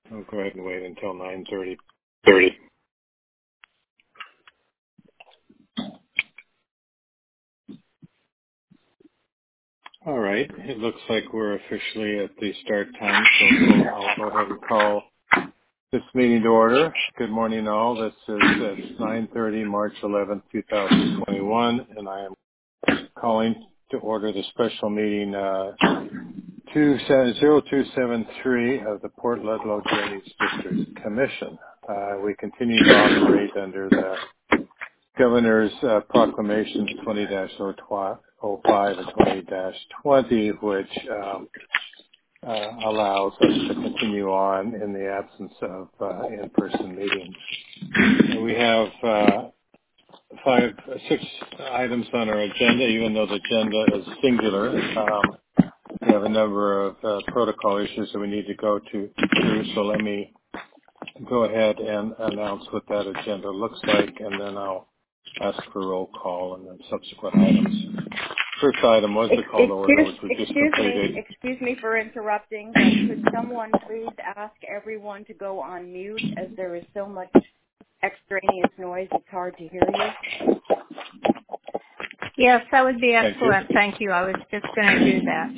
I'll go ahead and wait until 9:30. All right. It looks like we're officially at the start time, so I'll go ahead and call this meeting to order. Good morning, all. This is it's 9:30, March 11th, 2021, and I am calling to order the special meeting 0273 of the Port Ludlow Drainage District Commission. We continue to operate under the Governor's Proclamations 20-05 and 20-20, which allows us to continue on in the absence of in-person meetings. We have 6 items on our agenda, even though the agenda is singular. We have a number of protocol issues that we need to go through, so let me go ahead and announce what that agenda looks like, and then I'll ask for roll call and then subsequent items. First item was the call to order, which we just completed. Excuse me for interrupting, but could someone please ask everyone to go on mute, as there is so much extraneous noise, it's hard to hear you? Yes, that would be excellent. Thank you. I was just going to do that.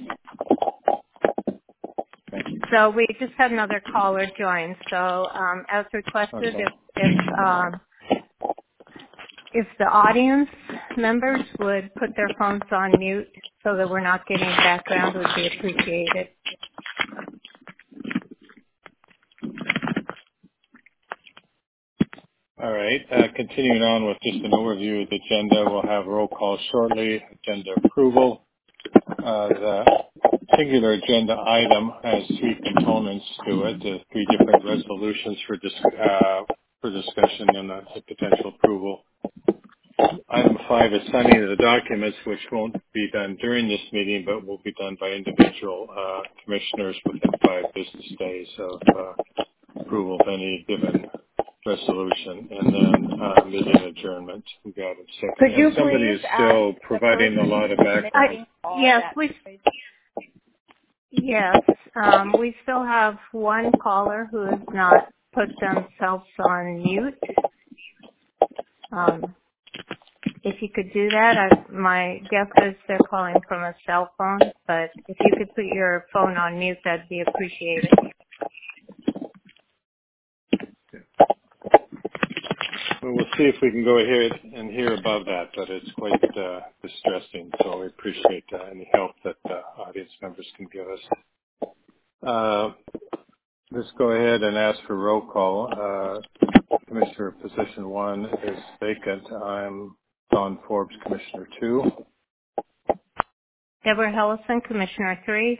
So we just had another caller join. So as requested, if the audience members would put their phones on mute so that we're not getting background, would be appreciated. All right. Continuing on with just an overview of the agenda, we'll have roll call shortly. Agenda approval. The singular agenda item has 3 components to it. There's 3 different resolutions for discussion and potential approval. Item 5 is signing of the documents, which won't be done during this meeting, but will be done by individual commissioners within 5 business days of approval of any given resolution, and then meeting adjournment. We got it. Could you somebody is still providing a lot of background. We still have one caller who has not put themselves on mute. If you could do that, my guess is they're calling from a cell phone, but if you could put your phone on mute, that'd be appreciated. Well, we'll see if we can go ahead and hear above that, but it's quite distressing, so we appreciate any help that audience members can give us. Let's go ahead and ask for roll call. Commissioner position 1 is vacant. I'm Don Forbes, Commissioner 2. Deborah Hellison, Commissioner 3.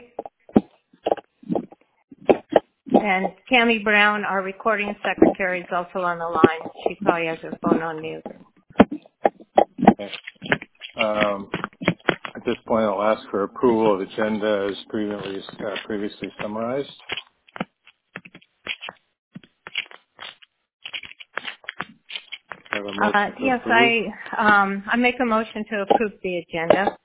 And Cammie Brown, our recording secretary, is also on the line. She probably has her phone on mute. Okay. At this point, I'll ask for approval of the agenda as previously summarized. Yes, I make a motion to approve the agenda.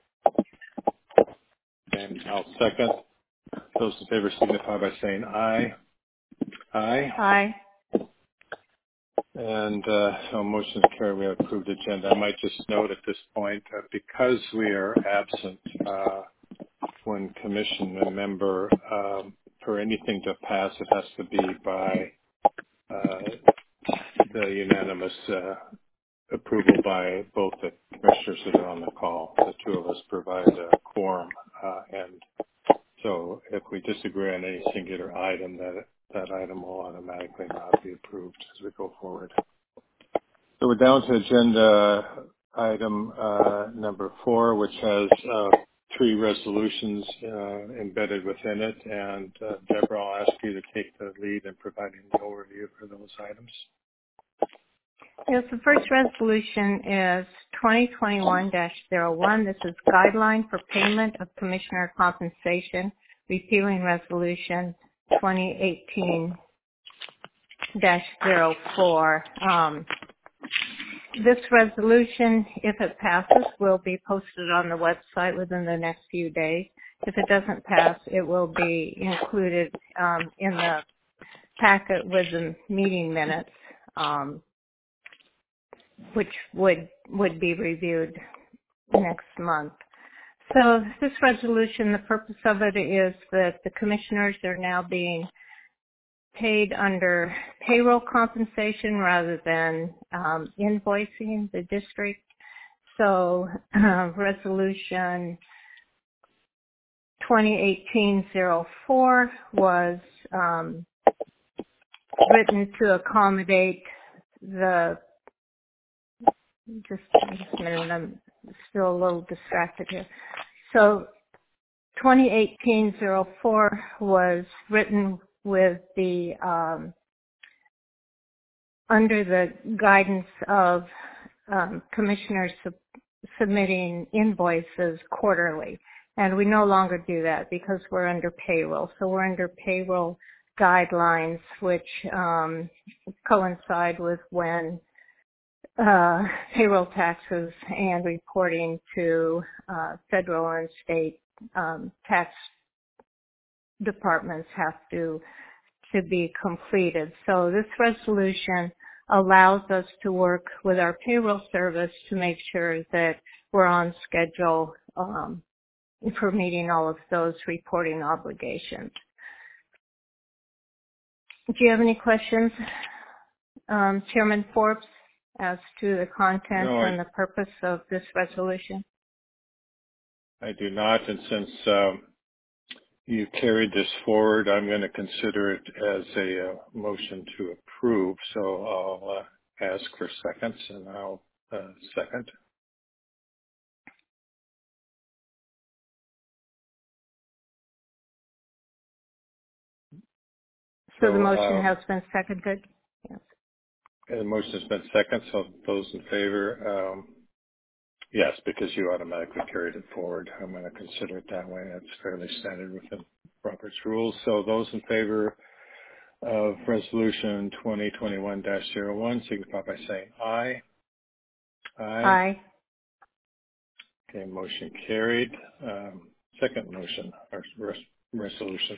And I'll second. Those in favor signify by saying aye. Aye. Aye. And so motion to carry. We have approved agenda. I might just note at this point, because we are absent when commission a member, for anything to pass, it has to be by the unanimous approval by both the commissioners that are on the call. The 2 of us provide a quorum, and so if we disagree on any singular item, that item will automatically not be approved as we go forward. So we're down to agenda item number 4, which has 3 resolutions embedded within it. And Deborah, I'll ask you to take the lead in providing the overview for those items. Yes, the first resolution is 2021-01. This is Guideline for Payment of Commissioner Compensation, repealing Resolution 2018-04. This resolution, if it passes, will be posted on the website within the next few days. If it doesn't pass, it will be included in the packet with the meeting minutes, which would be reviewed next month. So this resolution, the purpose of it is that the commissioners are now being paid under payroll compensation rather than invoicing the district. So resolution 2018-04 was written to accommodate the, just a minute, I'm still a little distracted here. So 2018-04 was written with the, under the guidance of commissioners submitting invoices quarterly. And we no longer do that because we're under payroll. So we're under payroll guidelines, which coincide with when payroll taxes and reporting to federal and state tax departments have to be completed. So this resolution allows us to work with our payroll service to make sure that we're on schedule for meeting all of those reporting obligations. Do you have any questions, Chairman Forbes, as to the content and the purpose of this resolution? I do not, and since you carried this forward, I'm going to consider it as a motion to approve. So I'll ask for seconds, and I'll second. So the motion has been seconded? Yes. The motion has been seconded, so those in favor, yes, because you automatically carried it forward. I'm going to consider it that way. That's fairly standard within Robert's rules. So those in favor of Resolution 2021-01 signify by saying aye. Aye. Okay, motion carried. Second motion, or resolution.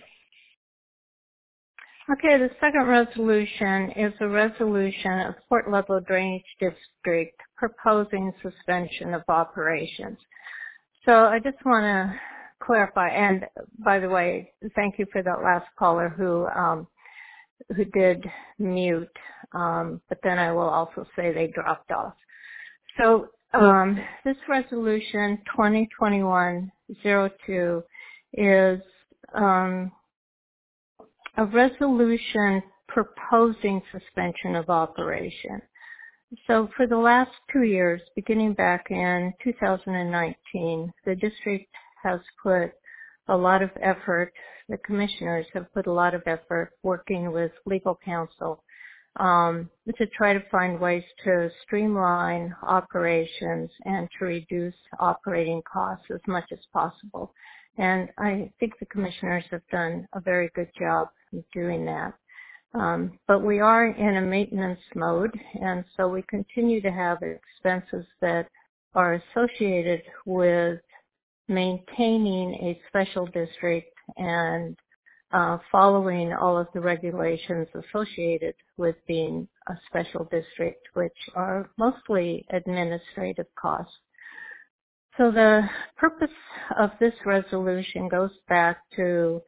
Okay, the second resolution is a resolution of Port Ludlow Drainage District proposing suspension of operations. So I just want to clarify, and by the way, thank you for that last caller who did mute, but then I will also say they dropped off. So this resolution 2021-02 is a resolution proposing suspension of operation. So for the last 2 years, beginning back in 2019, the district has put a lot of effort, the commissioners have put a lot of effort working with legal counsel to try to find ways to streamline operations and to reduce operating costs as much as possible. And I think the commissioners have done a very good job of doing that. But we are in a maintenance mode, and so we continue to have expenses that are associated with maintaining a special district and following all of the regulations associated with being a special district, which are mostly administrative costs. So the purpose of this resolution goes back to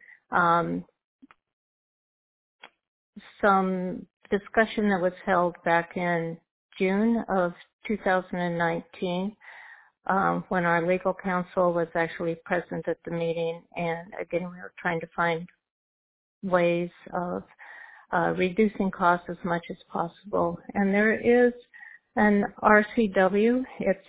some discussion that was held back in June of 2019 when our legal counsel was actually present at the meeting, and again we were trying to find ways of reducing costs as much as possible. And there is an RCW, it's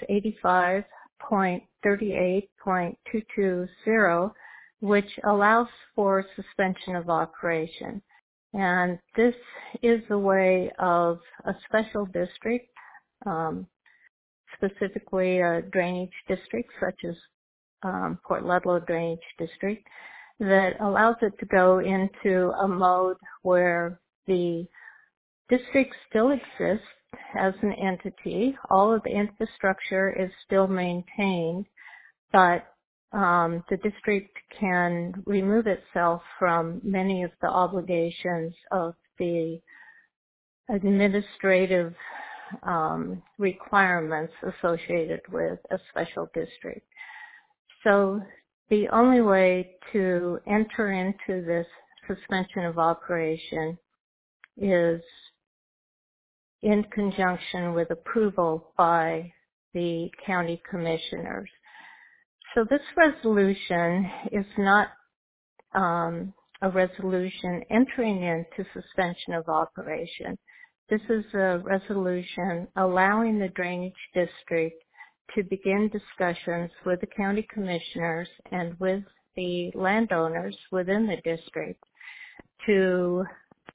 85.38.220, which allows for suspension of operation. And this is a way of a special district, specifically a drainage district such as Port Ludlow Drainage District, that allows it to go into a mode where the district still exists as an entity. All of the infrastructure is still maintained, but the district can remove itself from many of the obligations of the administrative requirements associated with a special district. So the only way to enter into this suspension of operation is in conjunction with approval by the county commissioners. So this resolution is not a resolution entering into suspension of operation. This is a resolution allowing the drainage district to begin discussions with the county commissioners and with the landowners within the district to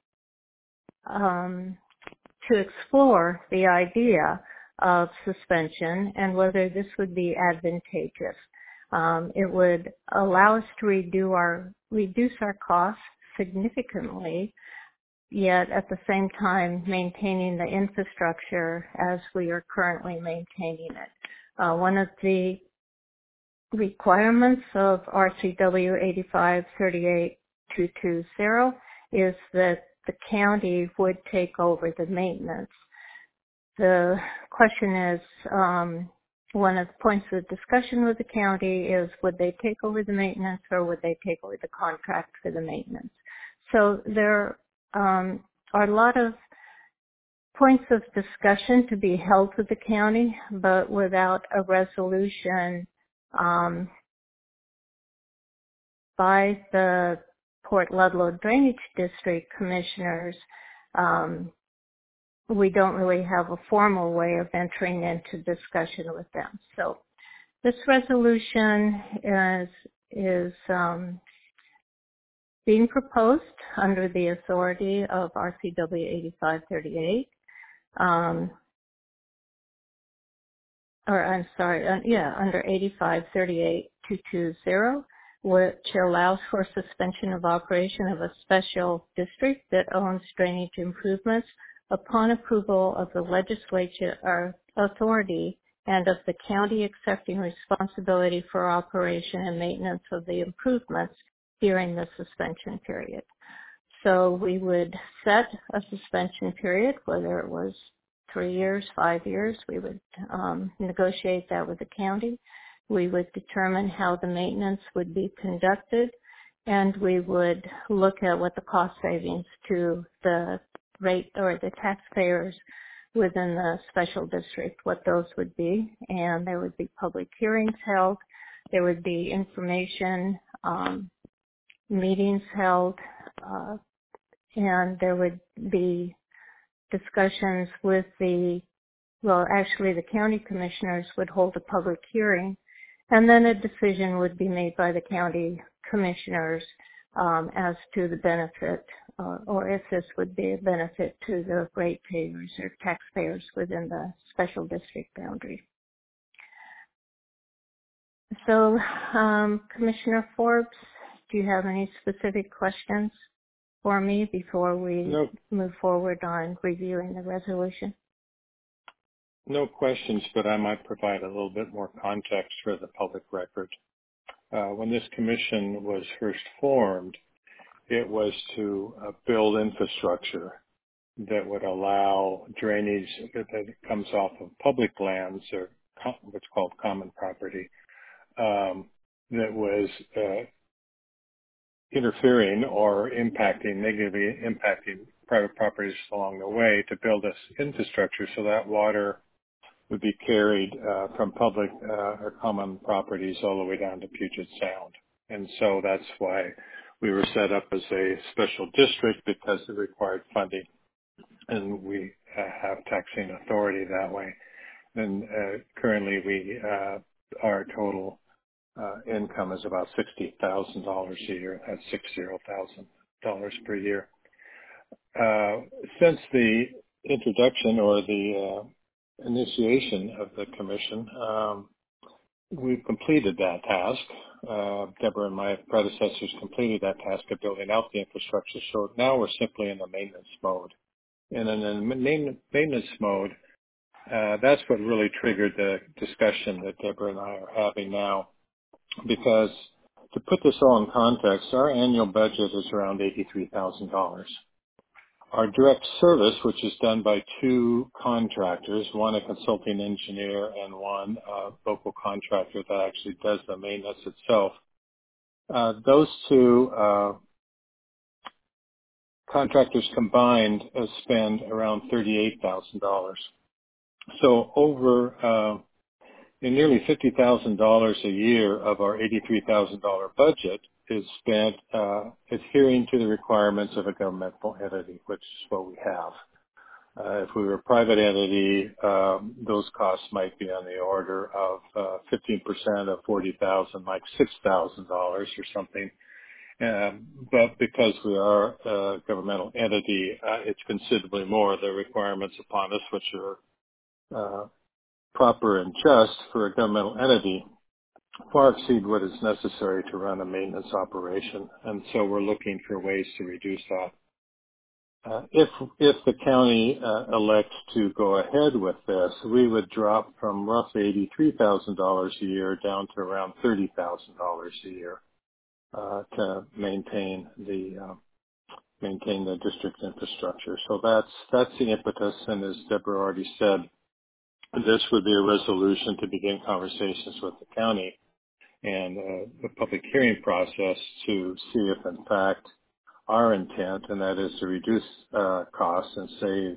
explore the idea of suspension and whether this would be advantageous. It would allow us to reduce our costs significantly, yet at the same time maintaining the infrastructure as we are currently maintaining it. One of the requirements of RCW 8538-220 is that the county would take over the maintenance. The question is, one of the points of discussion with the county is would they take over the maintenance or would they take over the contract for the maintenance? So there are a lot of points of discussion to be held with the county, but without a resolution by the Port Ludlow Drainage District Commissioners, we don't really have a formal way of entering into discussion with them. So this resolution is being proposed under the authority of RCW 8538. Under 8538-220, which allows for suspension of operation of a special district that owns drainage improvements upon approval of the legislature or authority and of the county accepting responsibility for operation and maintenance of the improvements during the suspension period. So we would set a suspension period, whether it was 3 years, 5 years. We would negotiate that with the county. We would determine how the maintenance would be conducted, and we would look at what the cost savings to the rate or the taxpayers within the special district, what those would be. And there would be public hearings held. There would be information meetings held, and there would be discussions with the county commissioners would hold a public hearing, and then a decision would be made by the county commissioners as to the benefit or if this would be a benefit to the ratepayers or taxpayers within the special district boundary. So, Commissioner Forbes, do you have any specific questions for me before we move forward on reviewing the resolution? No questions, but I might provide a little bit more context for the public record. When this commission was first formed, it was to build infrastructure that would allow drainage that comes off of public lands or what's called common property that was interfering or negatively impacting private properties along the way, to build this infrastructure so that water would be carried from public or common properties all the way down to Puget Sound. And so that's why we were set up as a special district, because it required funding, and we have taxing authority that way. And currently our total income is about $60,000 a year. That's $60,000 per year. Since the introduction or the initiation of the commission, we've completed that task. Deborah and my predecessors completed that task of building out the infrastructure. So now we're simply in the maintenance mode. And in the maintenance mode, that's what really triggered the discussion that Deborah and I are having now. Because to put this all in context, our annual budget is around $83,000. Our direct service, which is done by two contractors, one a consulting engineer and one local contractor that actually does the maintenance itself. Those two contractors combined spend around $38,000. So over nearly $50,000 a year of our $83,000 budget is spent adhering to the requirements of a governmental entity, which is what we have. If we were a private entity, those costs might be on the order of 15% of $40,000, like $6,000 or something. But because we are a governmental entity, it's considerably more. The requirements upon us, which are proper and just for a governmental entity, far exceed what is necessary to run a maintenance operation. And so we're looking for ways to reduce that. If the county elects to go ahead with this, we would drop from roughly $83,000 a year down to around $30,000 a year to maintain the district infrastructure. So that's the impetus. And as Deborah already said, this would be a resolution to begin conversations with the county and the public hearing process to see if, in fact, our intent, and that is to reduce costs and save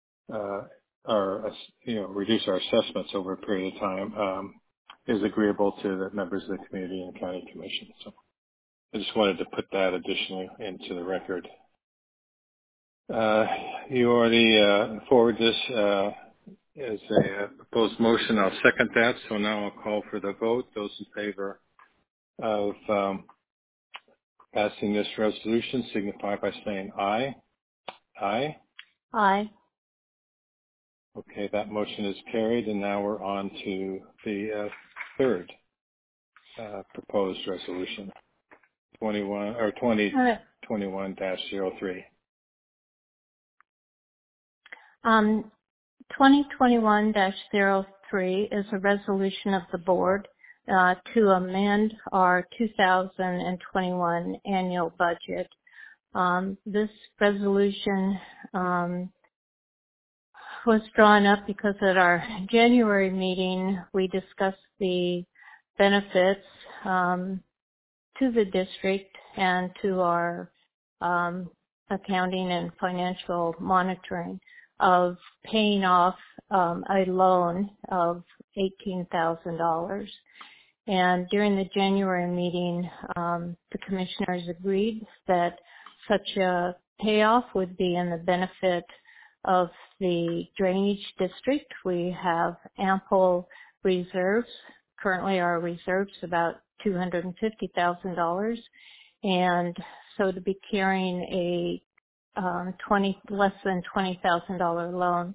reduce our assessments over a period of time, is agreeable to the members of the community and county commission. So I just wanted to put that additionally into the record. You already forwarded this as a proposed motion. I'll second that. So now I'll call for the vote. Those in favor of passing this resolution signify by saying aye. Aye. Aye. Okay, that motion is carried, and now we're on to the third proposed resolution, 2021-03. 2021-03 is a resolution of the board to amend our 2021 annual budget. This resolution was drawn up because at our January meeting we discussed the benefits to the district and to our accounting and financial monitoring of paying off a loan of $18,000. And during the January meeting, the commissioners agreed that such a payoff would be in the benefit of the drainage district. We have ample reserves. Currently our reserves about $250,000. And so to be carrying a less than $20,000 loan,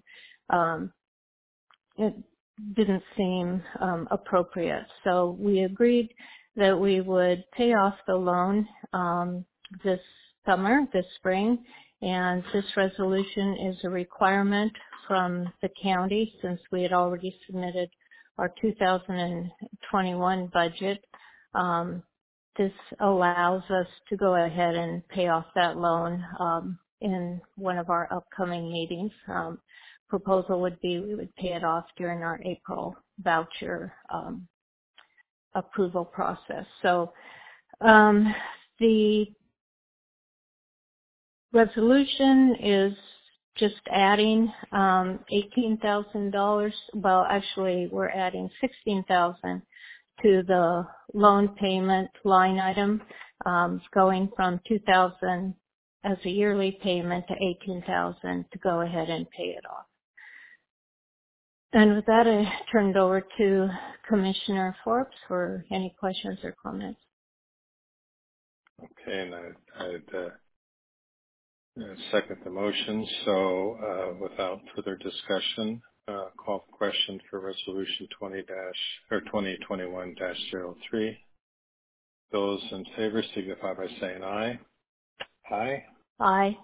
it didn't seem appropriate. So we agreed that we would pay off the loan this spring, and this resolution is a requirement from the county since we had already submitted our 2021 budget. This allows us to go ahead and pay off that loan in one of our upcoming meetings. Proposal would be we would pay it off during our April voucher approval process. So the resolution is just adding $18,000. Well, actually, we're adding $16,000 to the loan payment line item, going from $2,000 as a yearly payment to $18,000 to go ahead and pay it off. And with that, I turn it over to Commissioner Forbes for any questions or comments. Okay, and I'd second the motion. So without further discussion, call for question for resolution 2021-03. Those in favor signify by saying aye. Aye. Aye.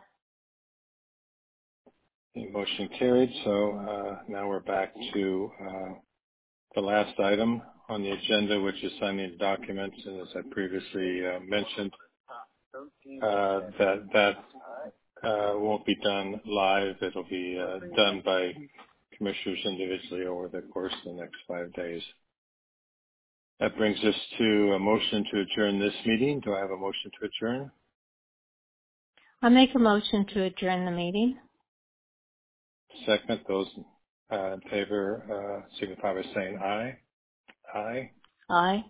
The motion carried. So now we're back to the last item on the agenda, which is signing documents. And as I previously mentioned, that won't be done live. It'll be done by commissioners individually over the course of the next 5 days. That brings us to a motion to adjourn this meeting. Do I have a motion to adjourn? I make a motion to adjourn the meeting. Second, those in favor signify by saying aye. Aye. Aye.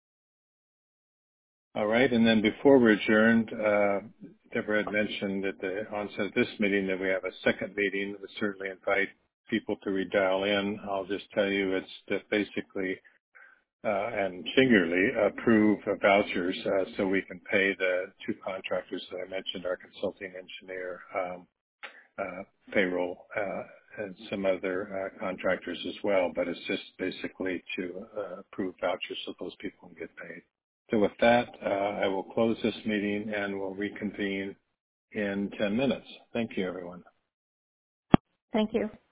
All right, and then before we're adjourned, Deborah had mentioned at the onset of this meeting that we have a second meeting. We certainly invite people to redial in. I'll just tell you it's to basically and singularly approve vouchers so we can pay the two contractors that I mentioned, our consulting engineer, payroll, and some other contractors as well. But it's just basically to approve vouchers so those people can get paid. So with that, I will close this meeting and we'll reconvene in 10 minutes. Thank you, everyone. Thank you.